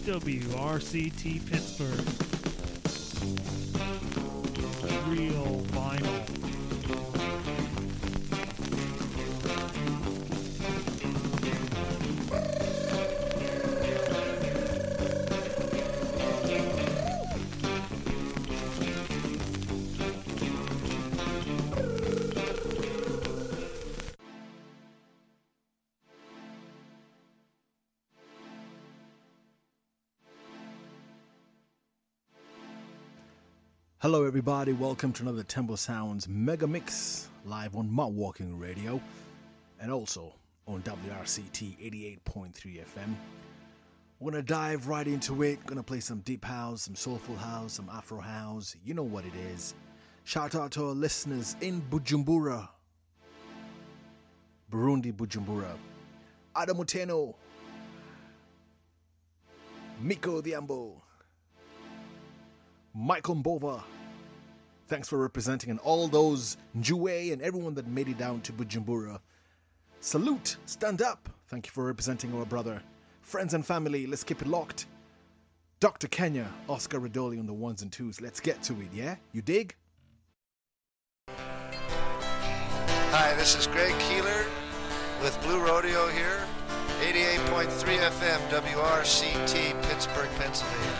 WRCT Pittsburgh. Real vinyl. Hello everybody, welcome to another Temple Sounds Mega Mix, live on Mount Walking Radio, and also on WRCT 88.3 FM. We're going to dive right into it, going to play some deep house, some soulful house, some Afro house, you know what it is. Shout out to our listeners in Bujumbura, Burundi, Bujumbura, Adamuteno, Miko Diambo, Michael Mbova, thanks for representing, and all those Njue and everyone that made it down to Bujumbura. Salute, stand up. Thank you for representing our brother. Friends and family, let's keep it locked. Dr. Kenya, Oscar Radoli on the ones and twos. Let's get to it, yeah? You dig? Hi, this is Greg Keeler with Blue Rodeo here. 88.3 FM, WRCT, Pittsburgh, Pennsylvania.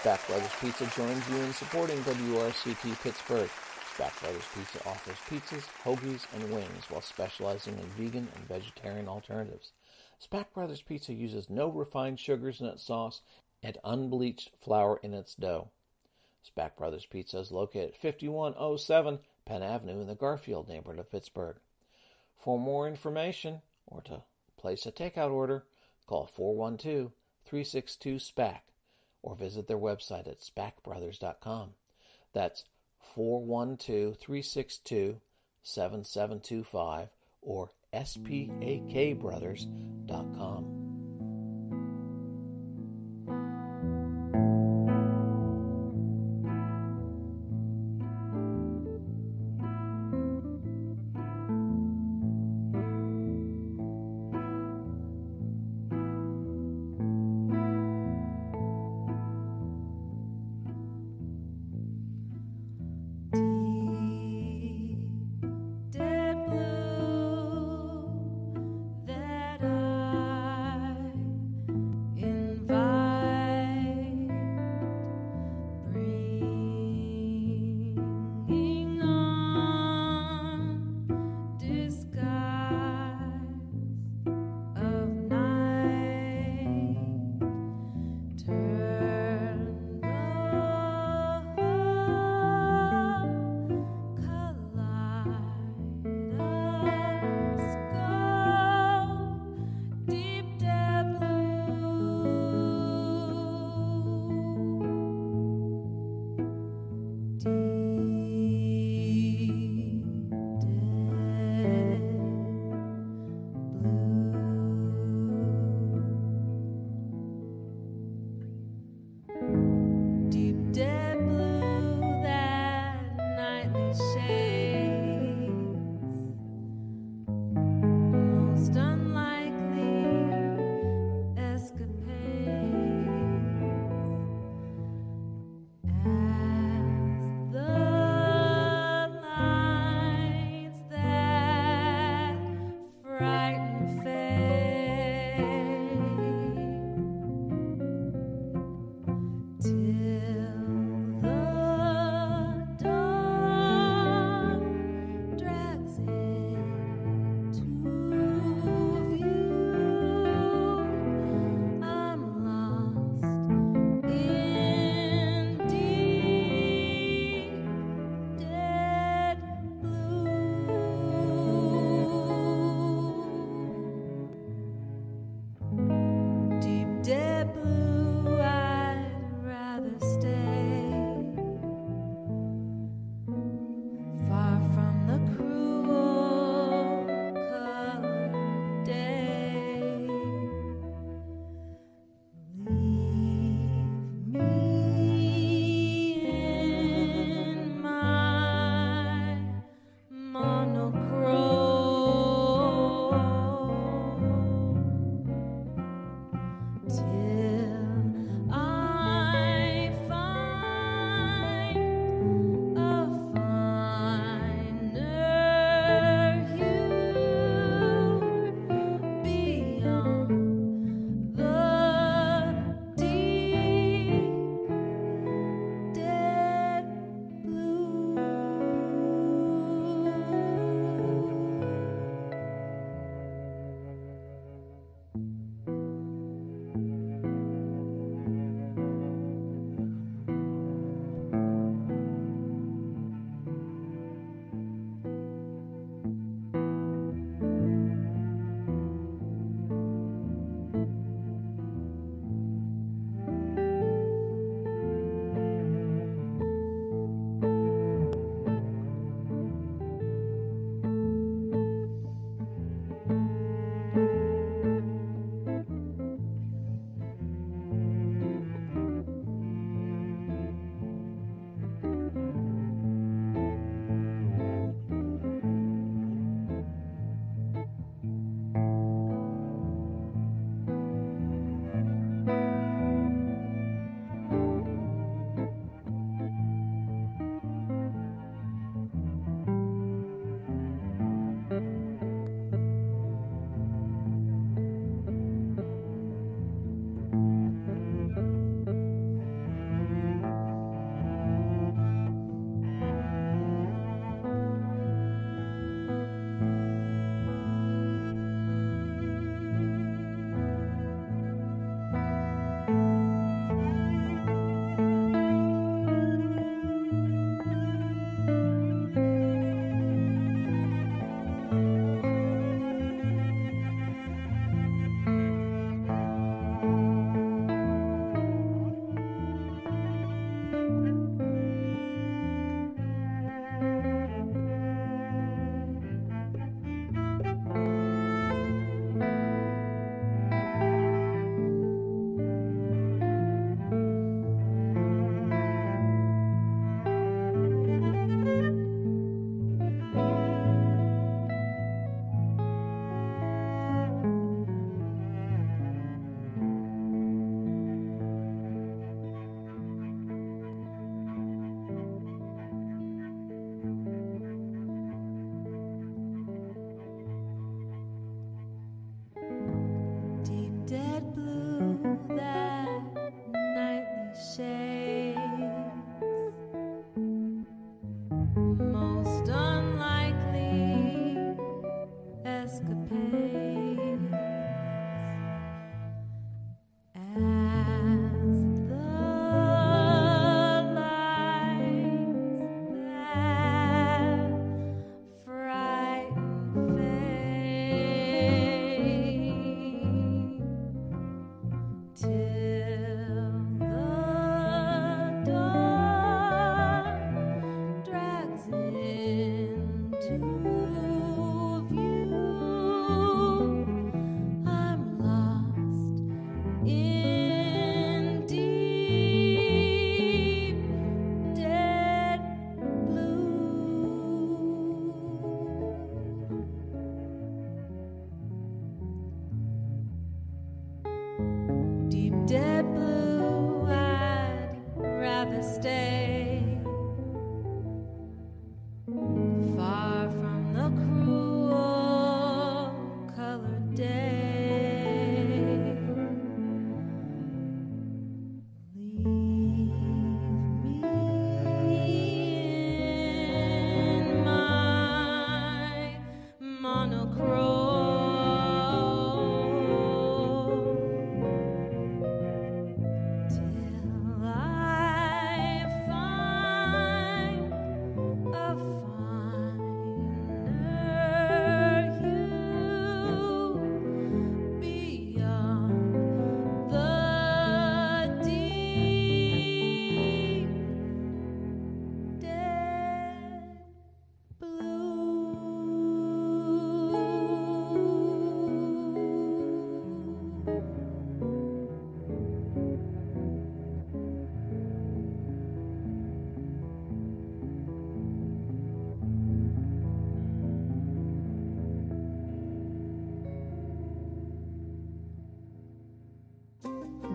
Spack Brothers Pizza joins you in supporting WRCT Pittsburgh. Spack Brothers Pizza offers pizzas, hoagies, and wings while specializing in vegan and vegetarian alternatives. Spack Brothers Pizza uses no refined sugars in its sauce and unbleached flour in its dough. Spack Brothers Pizza is located at 5107 Penn Avenue in the Garfield neighborhood of Pittsburgh. For more information or to place a takeout order, call 412-362-SPAC or visit their website at spackbrothers.com. That's 412-362-7725 or spakbrothers.com. Deep, dead blue that I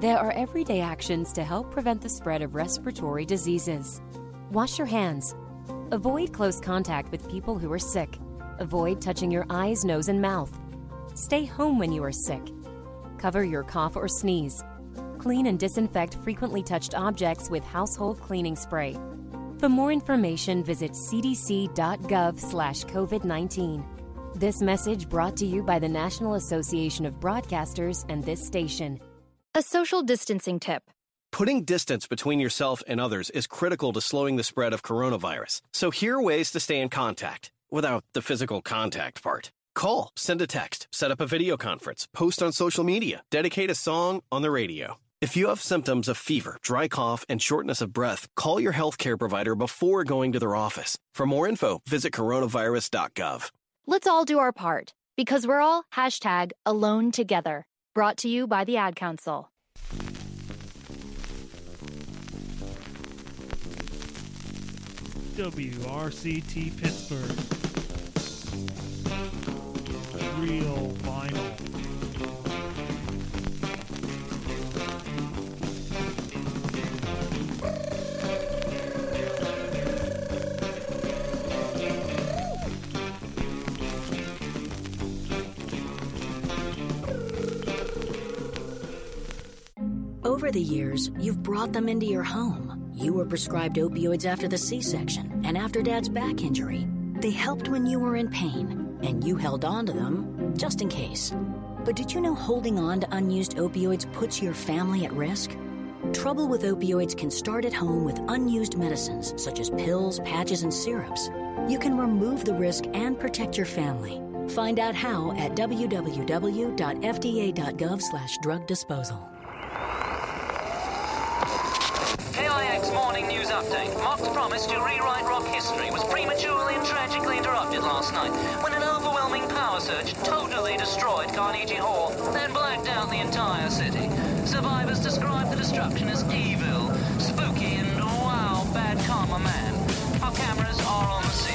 There are everyday actions to help prevent the spread of respiratory diseases. Wash your hands. Avoid close contact with people who are sick. Avoid touching your eyes, nose, and mouth. Stay home when you are sick. Cover your cough or sneeze. Clean and disinfect frequently touched objects with household cleaning spray. For more information, visit cdc.gov/COVID-19. This message brought to you by the National Association of Broadcasters and this station. A social distancing tip. Putting distance between yourself and others is critical to slowing the spread of coronavirus. So here are ways to stay in contact without the physical contact part. Call, send a text, set up a video conference, post on social media, dedicate a song on the radio. If you have symptoms of fever, dry cough, and shortness of breath, call your healthcare provider before going to their office. For more info, visit coronavirus.gov. Let's all do our part, because we're all #AloneTogether. Brought to you by the Ad Council. WRCT Pittsburgh. Real vinyl. Over the years, you've brought them into your home. You were prescribed opioids after the C-section and after Dad's back injury. They helped when you were in pain, and you held on to them just in case. But did you know holding on to unused opioids puts your family at risk? Trouble with opioids can start at home with unused medicines such as pills, patches, and syrups. You can remove the risk and protect your family. Find out how at www.fda.gov/drug disposal. KIX Morning News Update. Mark's promise to rewrite rock history was prematurely and tragically interrupted last night when an overwhelming power surge totally destroyed Carnegie Hall, then blacked out the entire city. Survivors describe the destruction as evil, spooky, and wow, bad karma man. Our cameras are on the scene.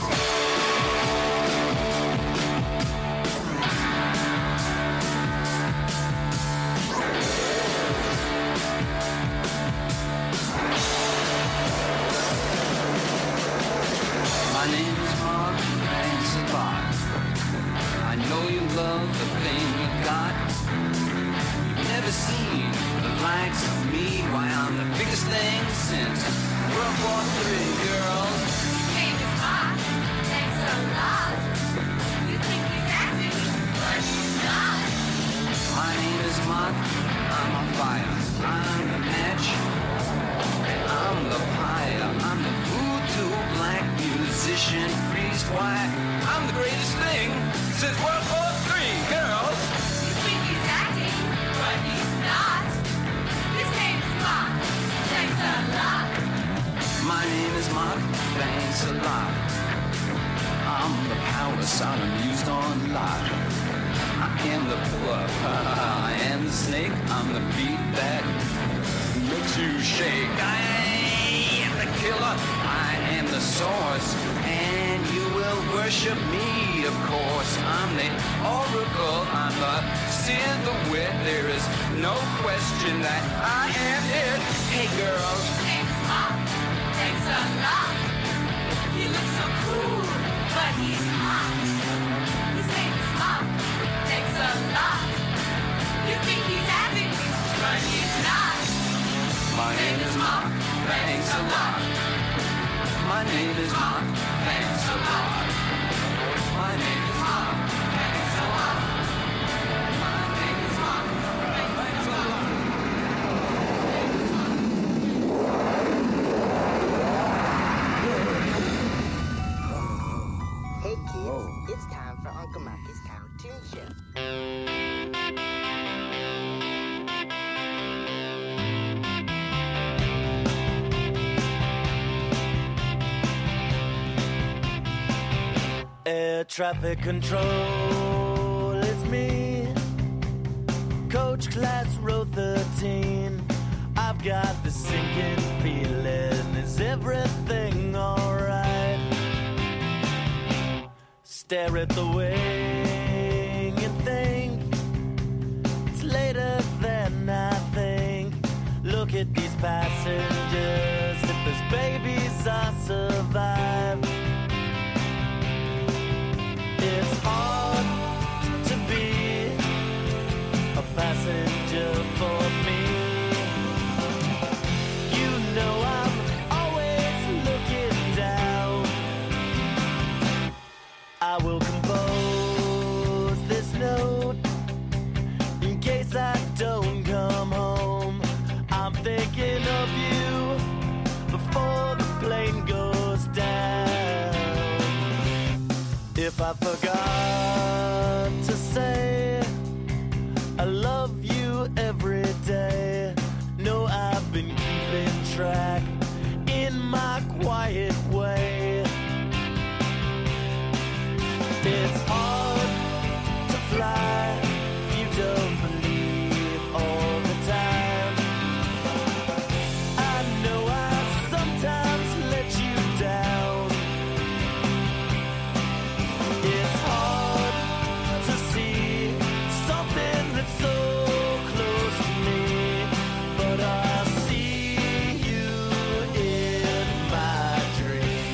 My name is Mark, thanks a lot. I know you love the thing you got. You've never seen the likes of me. Why, I'm the biggest thing since World War III, girls. Your name is Mark, thanks a lot. You think he's acting, but he's not. My name is Mark, I'm on fire. I'm the match, I'm the pyre. I'm the voodoo black musician, priest, why? I'm the greatest thing since World War III, girls. You think he's acting, but he's not. His name is Mark, thanks a lot. My name is Mark, thanks a lot. I'm the power Sodom used on Lot. I am the poor, I am the snake. I'm the beat that makes you shake. I am the killer, I am the source, and you will worship me, of course. I'm the oracle, I'm the seer, the wit. There is no question that I am it. Hey girls. His name is Mark, thanks a lot. He looks so cool, but he's hot. His name is Mark, thanks a lot. You think he's acting, but he's not. My name is Mark, thanks a lot. My name is Mark, thanks a lot. My name is Mark, thanks a lot. My name is Mark, thanks a lot. Hey kids, it's time for Uncle Marky's Cartoon Show. Air traffic control, it's me. Coach class row 13. I've got the sinking feeling, is everything alright? Stare at the wing and think it's later than I think. look at these passengers. If there's babies, I survive. It's hard to be a passenger for me. You know I'm always looking down. I will compose this note in case I don't come home. I'm thinking of you before the plane goes down. If I forgot